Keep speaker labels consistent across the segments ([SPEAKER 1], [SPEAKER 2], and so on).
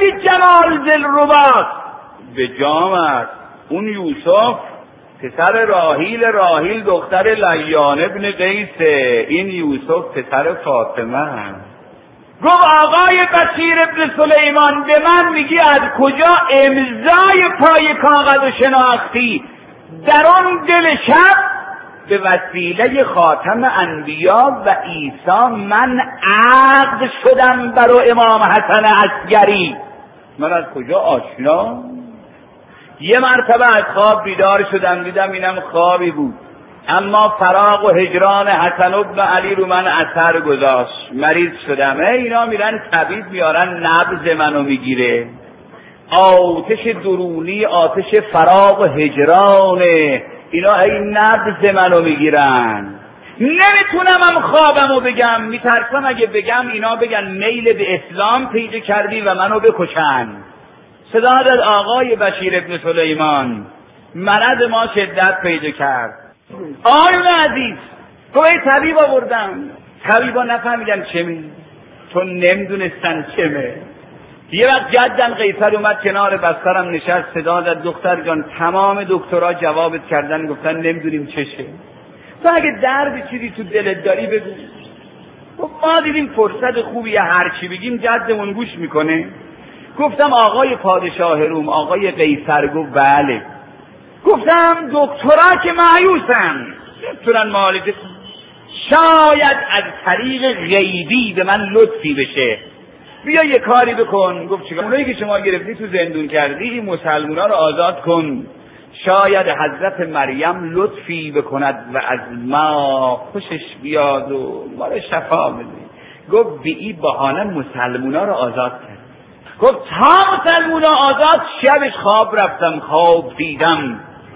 [SPEAKER 1] خیلی جمال دلرباست. به جام است. اون یوسف پسر راحیل دختر لیان ابن قیسه، این یوسف پسر فاطمه هم. گفت آقای بشیر ابن سلیمان به من میگی از کجا امضای پای کاغذ شناختی؟ در اون دل شب به وسیله خاتم انبیا و عیسی من عقد شدم برای امام حسن عسکری. من از کجا آشنا؟ یه مرتبه از خواب بیدار شدم، دیدم اینم خوابی بود، اما فراق و هجران حسن ابن علی رو من اثر گذاشت. مریض شدم. اینا میرن طبیب میارن نبض منو میگیره. آتش درونی، آتش فراق و هجرانه، اینا این نبض منو میگیرن. نمیتونم هم خوابمو بگم، میترسم اگه بگم اینا بگن میل به اسلام پیدا کردی و منو بکشن. صدا داد آقای بشیر ابن سلیمان مرض ما شدت پیدا کرد. آقایون عزیز گوی طبیب آوردم، طبیبا نفهمیدن چمه، چون نمیدونستن چمه. یه وقت جدن قیصر اومد کنار بسترم نشست، صدا داد دختر جان تمام دکترها جوابت کردن، گفتن نمیدونیم چشه، تو اگه درد چیزی تو دلت داری بگو. ما دیدیم فرصت خوبیه هر چی بگیم جدمون گوش میکنه. گفتم آقای پادشاه روم، آقای قیصر. گفت بله. گفتم دکترها که مایوسن، نمیتونن معالجه کنن، شاید از طریق غیبی به من لطفی بشه، بیا یه کاری بکن. گفت چیکار؟ اونایی که شما گرفتی تو زندون کردی این مسلمونا رو آزاد کن، شاید حضرت مریم لطفی بکند و از ما خوشش بیاد و ما رو شفا بده. گفت به این بهانه مسلمونا رو آزاد کرد. گفت تا مسلمونا آزاد شبش خواب رفتم، خواب دیدم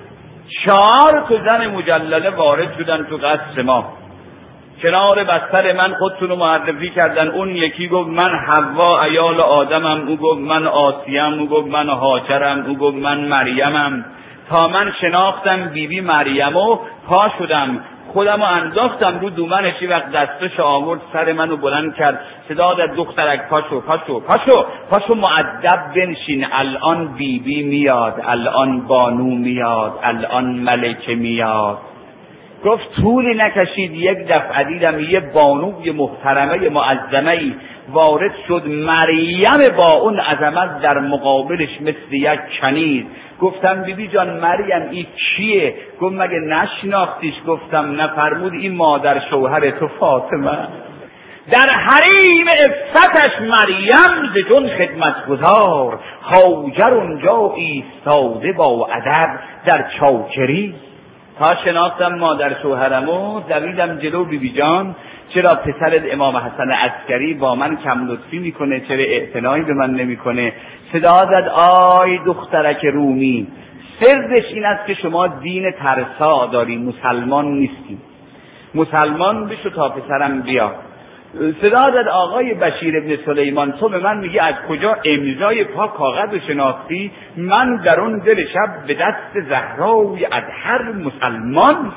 [SPEAKER 1] 4 تا زن مجلله وارد شدن تو قصر ما، کنار بستر من خودتون رو معرفی کردن. اون یکی گفت من حوا عیال آدمم، او گفت من آسیم، او گفت من هاجرم، او گفت من مریمم. تا من شناختم بیبی مریمو، پا شدم خودم رو انداختم رو دومنش، وقت دستش آورد سر منو بلند کرد، صدا داد دخترک پاشو پاشو پاشو پاشو مؤدب بنشین، الان بیبی میاد، الان بانو میاد، الان ملکه میاد. گفت طولی نکشید یک دفعه دیدم یه بانوی محترمه معظمه‌ای وارد شد، مریم با اون عظمت در مقابلش مثل یک کنیز. گفتم بیبی جان مریم این کیه؟ گفت مگه نشناختیش؟ گفتم نه. فرمود این مادر شوهر تو فاطمه. در حریم عفتش مریم ز جون خدمتگزار، هاجر اونجا ایستاده با ادب در چاکری. تا شناختم مادر شوهرمو دویدم جلو بیبی جان، چرا پسرت امام حسن عسکری با من کم لطفی میکنه، چرا اعتنایی به من نمیکنه؟ صدا زد آی دخترک رومی، سرش این است که شما دین ترسا داری، مسلمان نیستی، مسلمان بشو تا پسرم بیا. صدا زد آقای بشیر ابن سلیمان تو به من میگی از کجا امضای پا کاغذ شناختی؟ من در اون دل شب به دست زهرای اطهر مسلمان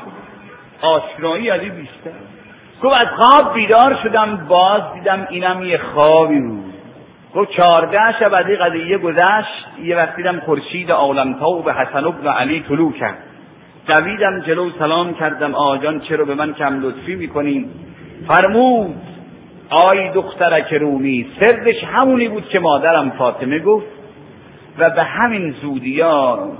[SPEAKER 1] آشنایی علی بیشتر. گفت از خواب بیدار شدم، باز دیدم اینم یه خوابی بود. گفت 14 شب از این قضیه گذشت، یه وقت دیدم خورشید عالمتاب به حسن ابن علی طلوع کرد. دویدم جلو سلام کردم آجان چرا به من کم لطفی میکنین؟ فرمود آی دخترک رومی، سرش همونی بود که مادرم فاطمه گفت و به همین زودیا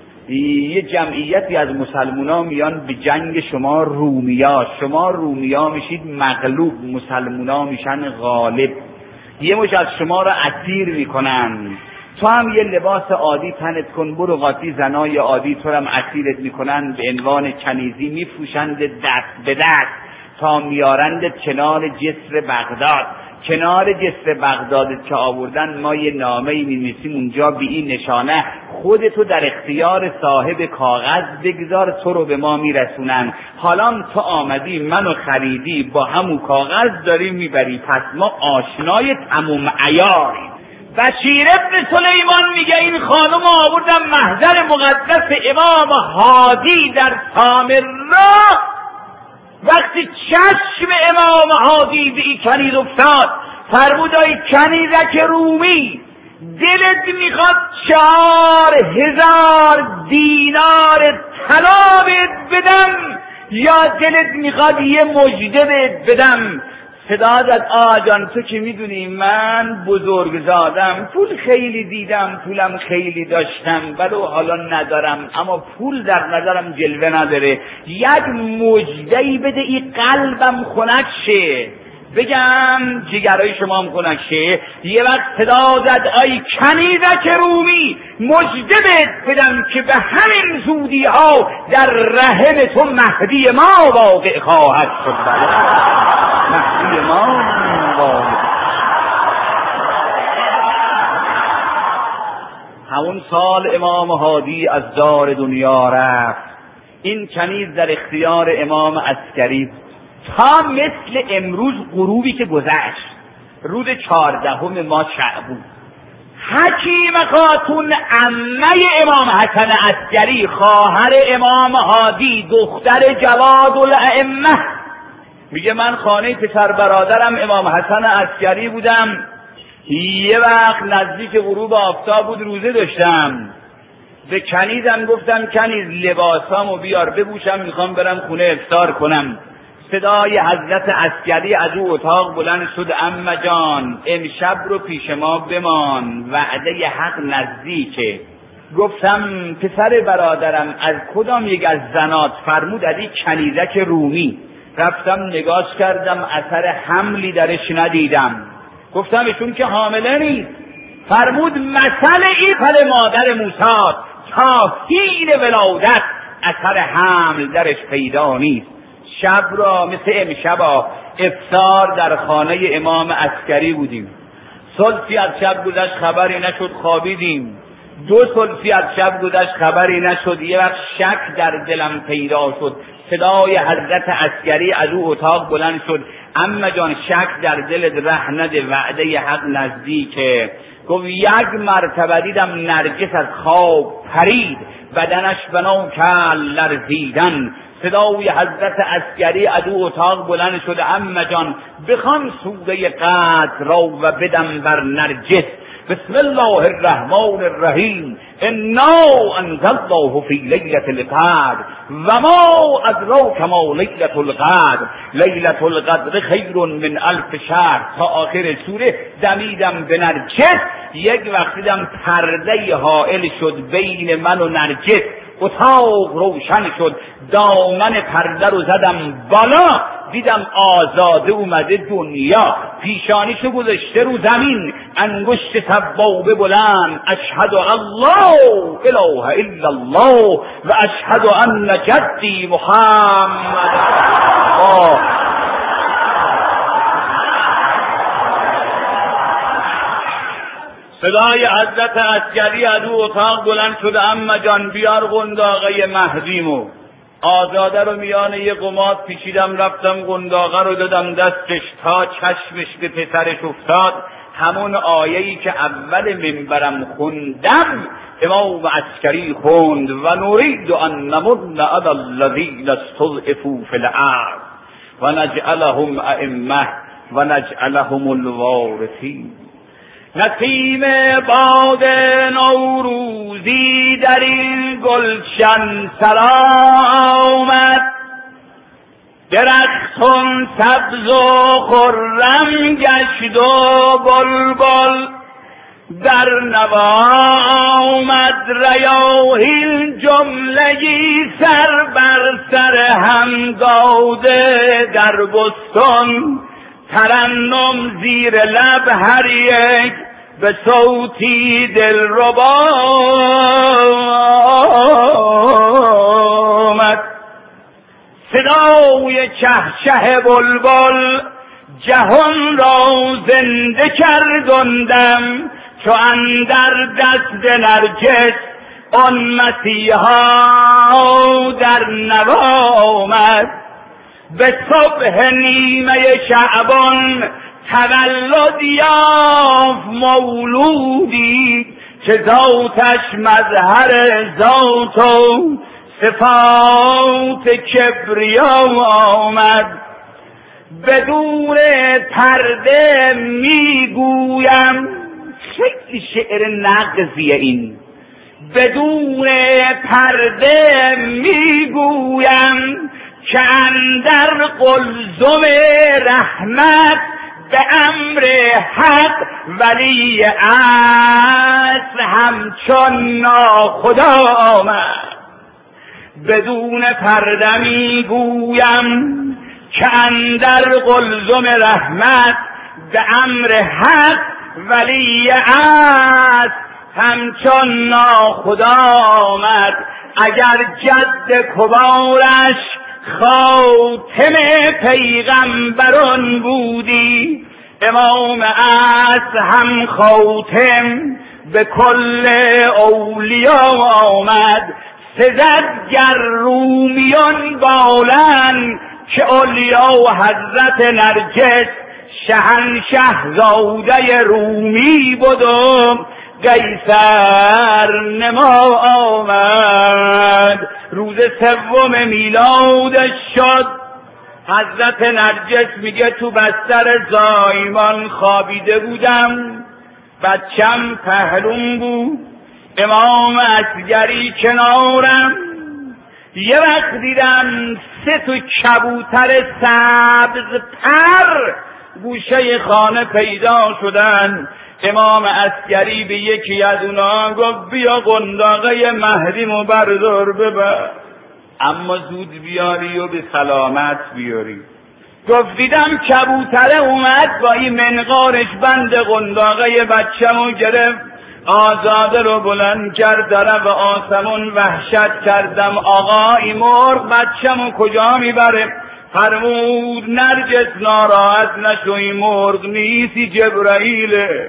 [SPEAKER 1] یه جمعیتی از مسلمونا میان به جنگ شما رومیا، شما رومیا میشید مغلوب، مسلمونا میشن غالب، یه مش از شما را اسیر میکنن، تو هم یه لباس عادی تنت کن، برو قاطی زنای عادی تو هم اسیرت میکنن، به عنوان کنیزی میفروشند دست به دست تا میارند کنار جسر بغداد. کنار جسر بغداد که آوردن ما یه نامه‌ای می‌نویسیم اونجا به این نشانه خودتو در اختیار صاحب کاغذ بگذار، تو رو به ما میرسونن. حالا تو آمدی منو خریدی، با همون کاغذ داری میبری، پس ما آشنای تموم عیاریم. بشیر ابن سلیمان میگه این خانم آوردم محضر مقدس امام هادی در سامرا. وقتی چشم امام هادی به این کنیز افتاد فرمود ای کنیزک رومی، دلت میخواد 4000 دینار طلا بهت بدم یا دلت میخواد یه مژده بهت بدم؟ صدا زد آجان تو که میدونی من بزرگزادم، پول خیلی دیدم، پولم خیلی داشتم، ولو حالا ندارم، اما پول در نظرم جلوه نداره، یک مژده‌ای بده این قلبم خنک شه، بگم جگرهای شما هم خنک شه. یه وقت صدا زد آی کنیزک رومی، مژده بهت بدم که به همین زودی ها در رحم تو مهدی ما واقع خواهد شد. مهدی ما واقع. همون سال امام هادی از دار دنیا رفت. این کنیز در اختیار امام عسکری تا مثل امروز غروبی که گذشت، روز 14 ماه شعبون، حکیم خاتون عمه امام حسن عسکری، خواهر امام هادی، دختر جواد الائمه، میگه من خانه پسر برادرم امام حسن عسکری بودم، یه وقت نزدیک غروب آفتاب بود، روزه داشتم، به کنیزم گفتم کنیز لباسامو بیار بپوشم، میخوام برم خونه افطار کنم. صدای حضرت عسکری از او اتاق بلند شد عمه جان امشب رو پیش ما بمان، وعده حق نزدیکه. گفتم پسر برادرم از کدام یک از زنات؟ فرمود از این کنیزک رومی. رفتم نگاش کردم، اثر حملی درش ندیدم. گفتم ایشون که حامله نیست. فرمود مثل این پر مادر موسی تا حین ولادت اثر حمل درش پیدا نیست. شب را مثل امشبا افطار در خانه امام عسکری بودیم. ثلثی از شب گذشت خبری نشد، خوابیدیم. 2 ثلثی از شب گذشت خبری نشد. یه وقت شک در دلم پیدا شد. صدای حضرت عسکری از او اتاق بلند شد عمه جان شک در دلت ره نده، وعده حق نزدیکه. گفت یک مرتبه دیدم نرگس از خواب پرید، بدنش بنا کرد لرزیدن. صدای حضرت عسکری از او اتاق بلند شده عمه جان بخوان سوره قدر را و بدم بر نرجس. بسم الله الرحمن الرحیم انا انزلناه فی لیلة القدر و ما ادراک ما لیلة القدر لیلة القدر خیر من 1000 شهر تا آخر سوره. دمیدم به نرجس. یک وقت دیدم پرده حائل شد بین من و نرجس. اتاق روشن شد، دامن پرده رو زدم بالا، دیدم آزاده اومده دنیا، پیشانیشو گذاشته رو زمین، انگشت سبابه بلند، اشهد الله اله الا الله و اشهد ان جدی محمد. صدای حضرت عسکری از او اتاق بلند شده عمه جان بیار قنداقه مهدیمو. آزاده رو میان یه قماط پیچیدم، رفتم قنداقه رو دادم دستش تا چشمش به پسرش افتاد. همون آیه‌ای که اول منبرم خوندم امام عسکری خوند و نرید ان نمن علی الذین استضعفوا فی الارض و نجعلهم ائمه و نجعلهم الوارثین. نسیم باد نوروزی در این گلشن سرا آمد، درختان سبز و خرم گشت و بلبل در نوا آمد. ریاحین جملگی سر بر سر هم داده در بستان، ترنم زیر لب هر یک به صوتی دلربا آمد. صدای چهچه بلبل جهان را زنده کردندم، چو اندر دست نرجس آن مسیحا در نوا آمد. به صبح نیمه شعبان تولد یافت مولودی که ذاتش مظهر ذات و صفات کبریا آمد. بدون پرده میگویم خیلی شعر نغزیه این. بدون پرده میگویم که اندر قلزم رحمت به امر حق ولی اصل همچون ناخدا آمد. بدون پرده میگویم که اندر قلزم رحمت به امر حق ولی اصل همچون ناخدا آمد. اگر جد کبارش خاتم پیغمبران بودی، امام اصل هم خاتم به کل اولیا آمد. سزد گر رومیان بالن که اولیا و حضرت نرجس شهنشه زاده رومی بودم قیصر نما آمد. روز 3 میلادش شد. حضرت نرجس میگه تو بستر زایمان خوابیده بودم، بچم پهلوم بود، امام اصغری کنارم. یه وقت دیدم 3 کبوتر سبز پر گوشه خانه پیدا شدن. امام اصغری به یکی از اونا گفت بیا قنداقه مهدیمو بردار ببر، اما زود بیاری و به سلامت بیاری. گفت دیدم کبوتره اومد با این منقارش بند قنداقه بچه‌مو گرفت، آزاده رو بلند کرد طرف آسمون. وحشت کردم آقا این مرغ بچه‌مو کجا میبره؟ فرمود نرجس ناراحت نشو، این مرغ نیستی جبرائیله.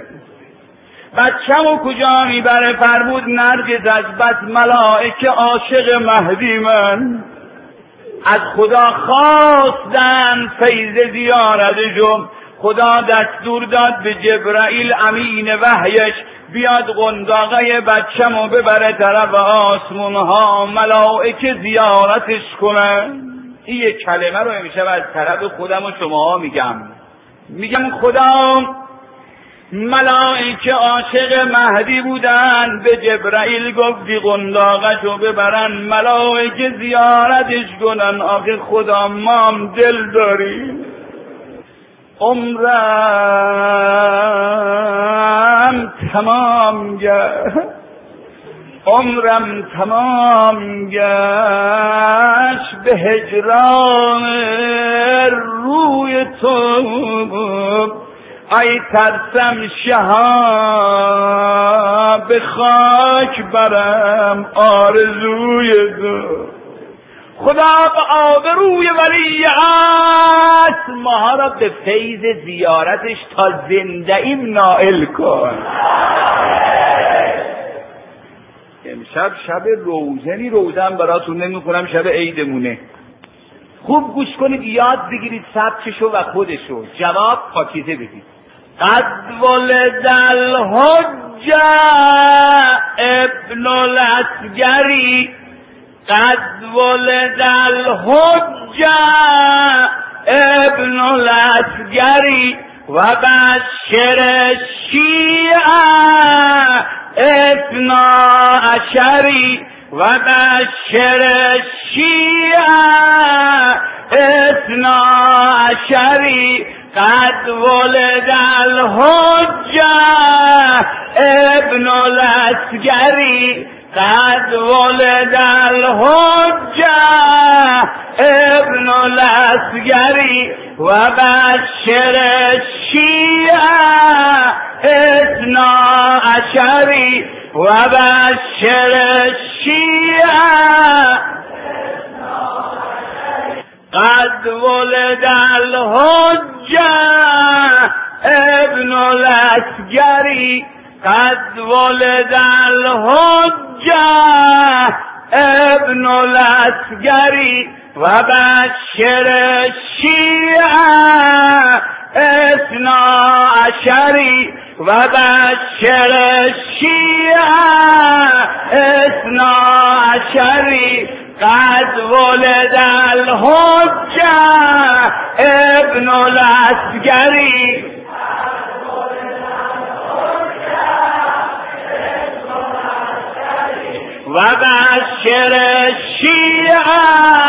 [SPEAKER 1] بچه‌مو کجا میبره؟ فرمود نرجس از بس ملائکه عاشق مهدی من از خدا خواستن فیض زیارتشم. خدا دستور داد به جبرائیل امین وحیش بیاد قنداقه بچه‌مو ببره طرف آسمون ها، ملائکه زیارتش کنن. این یک کلمه رو همیشه از طرف خودم و شما میگم خدا ملائکه عاشق مهدی بودن، به جبرائیل گفتی قنداقشو ببرن ملائکه زیارتش کنن. آخه خدا ما هم دل داریم. عمرم تمام گشت به هجران روی تو، ای ترسم شهاب به خاک برم آرزوی تو. خدا به آبروی ولی اصل ما را به فیض زیارتش تا زنده ایم نائل کن. امشب شب روزنی روزن براتون نمیخونم، شب عیدمونه. خوب گوش کنید، یاد بگیرید سبکشو و خودشو. جواب پاکیزه بدید. قد ولد الحجه ابن الاسگری، قد ولد الحجه ابن الاسگری و بشر الشیعه اثنا عشری و بشر الشیعه اثنا عشری. قد ولد الحجه ابن الاسگری، قد ولد الحجه ابن الاسگری و بشر الشیعه اثنا عشری و بشر الشیعه. قد ولد الحجه ابن الاسگری، قد ولد الحجه ابن الاسگری و بشر الشیعه اثنا عشری و بشر الشیعه اثنا عشری. قد ولد الحجه ابن الاسگری، و بشر شیعه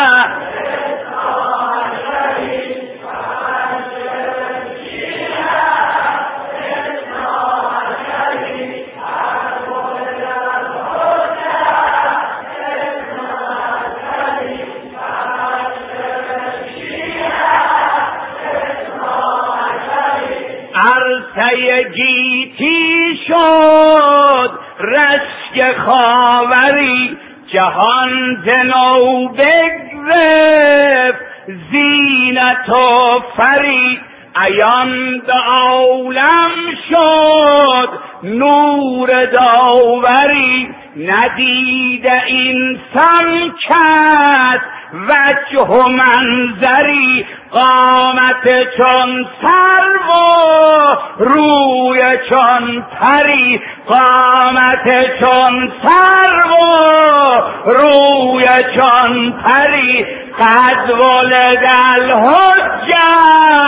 [SPEAKER 1] عرصه گیتی شد رشک خاوری، جهان ز نو بگرفت زینت و فری. عیان به عالم شد نور داوری، ندیده این سم کس وجه و منظری. قامت چون سرو و روی چون پری، قامت چون سرو و روی چون پری. قد ولد الحجه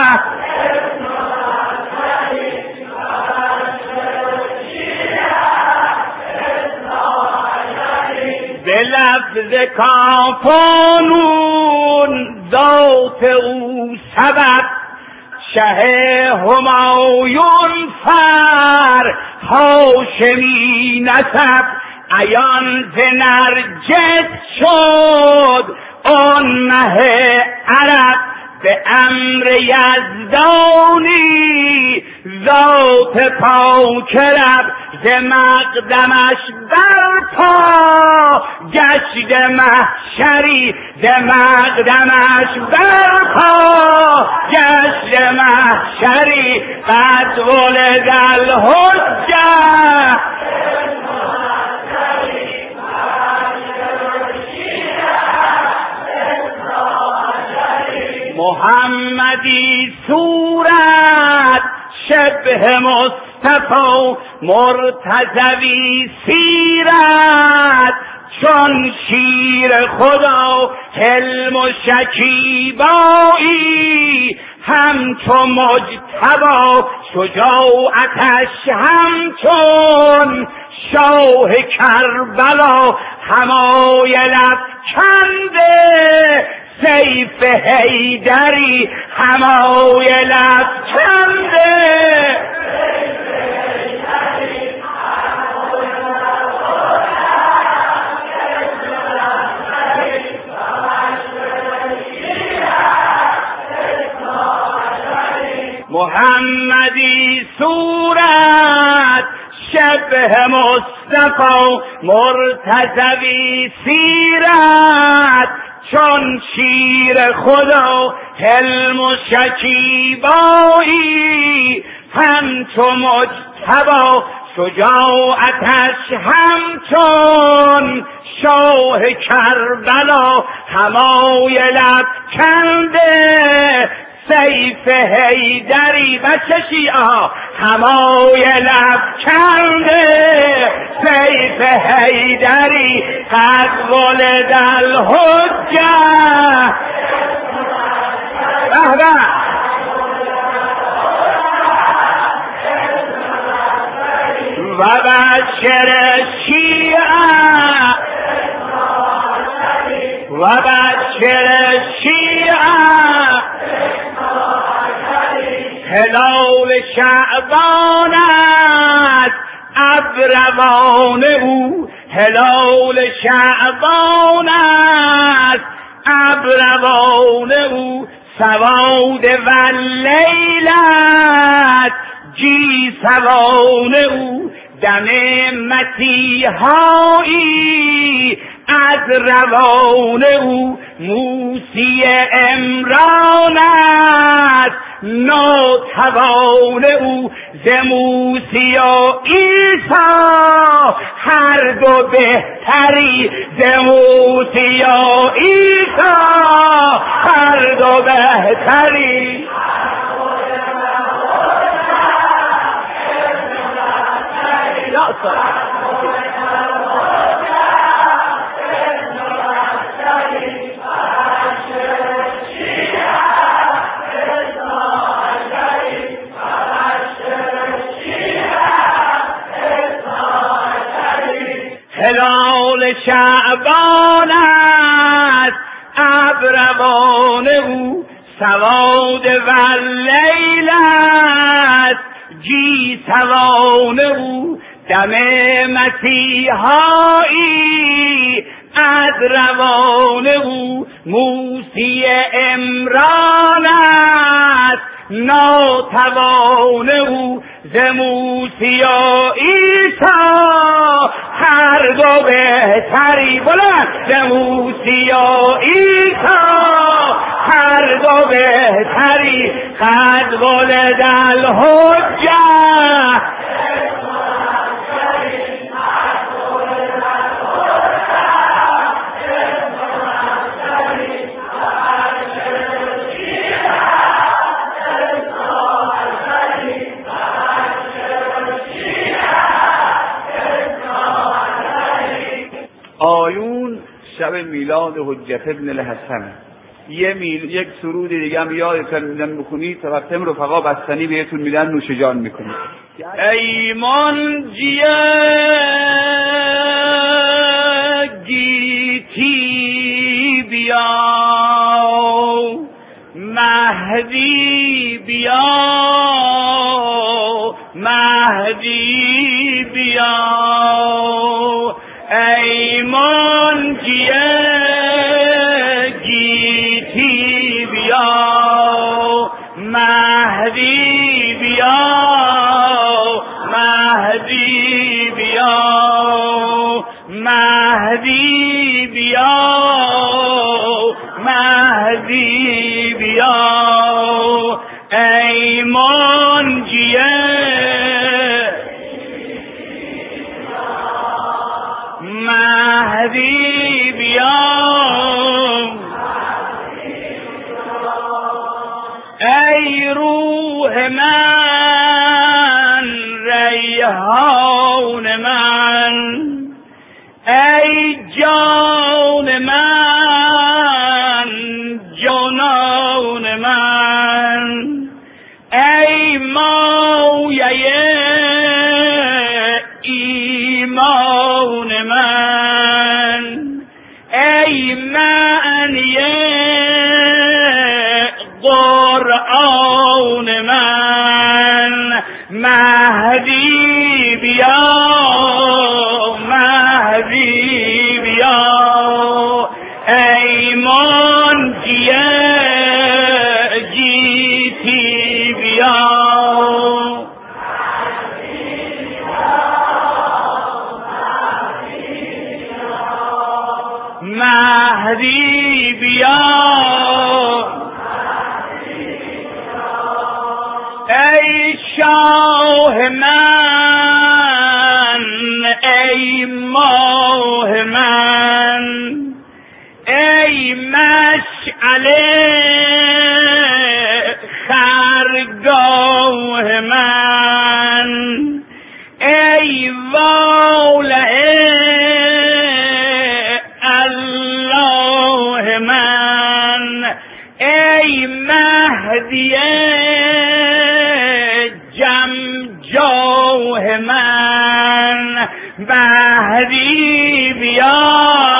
[SPEAKER 1] به لفظ کافانون ذات او سبب، شه همایون فر هاشمی نسب. عیان ز نرجس شد آن مه عرب، به امر یزدانی ذات پاک رب. ز مقدمش برپا گشت محشری، ز مقدمش برپا گشت محشری. قد ولد الحجه محمدی صورت شبه مصطفی، مرتضوی سیرت چون شیر خدا. حلم و شکیبایی همچو مجتبی، شجاعتش همچون شاه کربلا. حمایل افکنده سیف حیدری، حمایل افکنده محمدی صورت شبه مصطفی، مرتضوی سیرت چون شیر خدا. حلم و شکیبایی همچو مجتبی، شجاعتش همچون شاه کربلا. حمایل افکنده سیف حیدری، بچه شیعه حمایل افکنده سیف حیدری. قد ولد الحجه و بشر شیعه و بشر شیعه. هلال شعبان است ابروان او، هلال شعبان است ابروان او. سواد و لیلت جی سوان او، دم مسیحایی از روان او. موسی عمران است ناتوان او، ز موسی و عیسی هر دو بهتری. ز موسی و عیسی هر دو بهتری. هلال شعبان است ابروان او سواد و لیل است جی سوان او دم مسیحایی از روان او موسی عمران است ناتوان او ز موسی و عیسی هر دو بهتری بلند ز موسی و عیسی هر دو بهتری قد ولد الحجه آیون شب میلاد حجت ابن الحسن. یک سرود دیگه هم یادتون میدن بخونید تا وقتی رفقا بستنی بهتون میدن نوش جان میکنید. ایمان جیه گیتی بیا مهدی بیا مهدی بیا ایمان جیه گیتی بیا مهدی بیا مهدی بیا مهدی بیا مهدی بیا ایمان جیه مهدی بیا ای روح من ریحان من ای جان من جانان من ای مایه ایمان من ای معنی قرآن من مهدی بیا مهدی بیا ایمان جیتی بیا مهدی بیا ای شاه من ای ماه من ای مشعله خرگاه من ای واله الله من ای مهدی جمجاه من مهدی بیا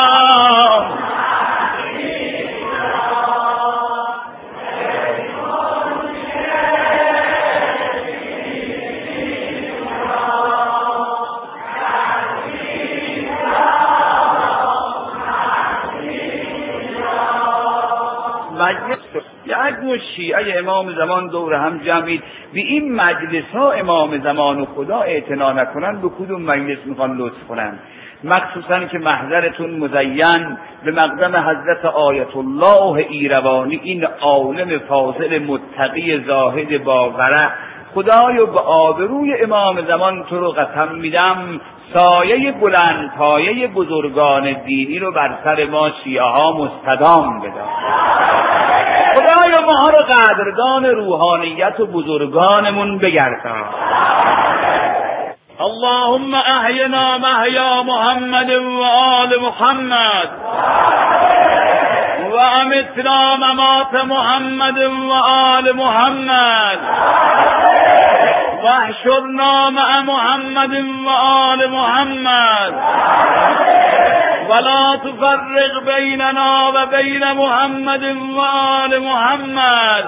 [SPEAKER 1] مجلس یک مش شیعه امام زمان دور هم جمعید به این مجلس ها امام زمان و خدا اعتنا نکنن به کدوم مجلس میخوان لطف کنن؟ مخصوصا که محضرتون مزین به مقدم حضرت آیت الله ایروانی این عالم فاضل متقی زاهد باورع. خدایا به آبروی امام زمان تو رو قسم میدم سایه بلند پایه بزرگان دینی رو بر سر ما شیعه ها مستدام بدار. خدایا ما رو قدردان روحانیت و بزرگانمون بگردان. اللهم احینا محیا محمد و آل محمد و امتنا ممات محمد و آل محمد و احشرنا مع محمد و آل محمد ولا تفرق بيننا وبين محمد وآل محمد.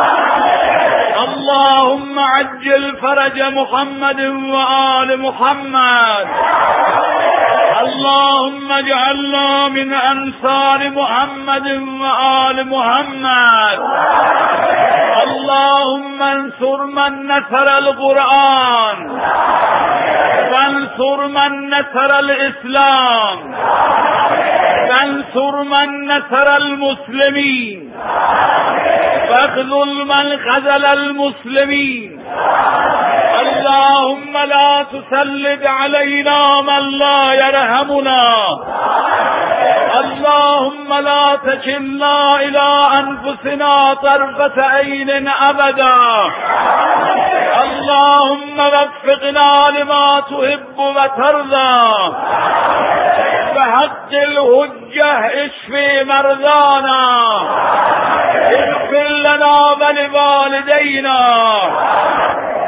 [SPEAKER 1] اللهم عجل فرج محمد وآل محمد. اللهم اجعلنا من أنصار محمد وآل محمد. اللهم انصر من نصر القرآن وانصر من نصر الإسلام وانصر من نصر المسلمين واخذل من خذل المسلمين. اللهم لا تسلط علينا من لا يرحمنا. اللهم لا تكلنا إلى أنفسنا طرفة عين أبدا. اللهم وفقنا لما تحب وترضى. بحق الحجة اشف مرضانا. اغفر لنا ولوالدينا